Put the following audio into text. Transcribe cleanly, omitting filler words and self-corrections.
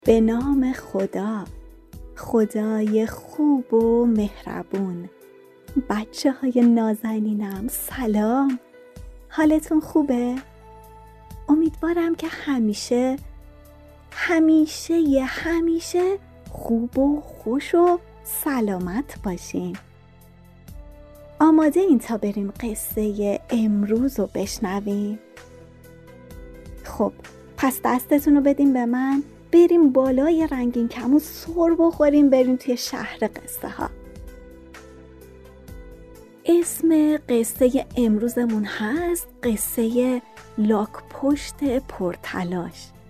به نام خدا، خدای خوب و مهربون. بچه های نازنینم سلام، حالتون خوبه؟ امیدوارم که همیشه خوب و خوش و سلامت باشین. آماده این تا بریم قصه امروز رو بشنویم؟ خب پس دستتون رو بدیم به من، بریم بالای رنگین کمون سر بخوریم، بریم توی شهر قصه ها. اسم قصه امروزمون هست قصه لاک‌پشت پرتلاش.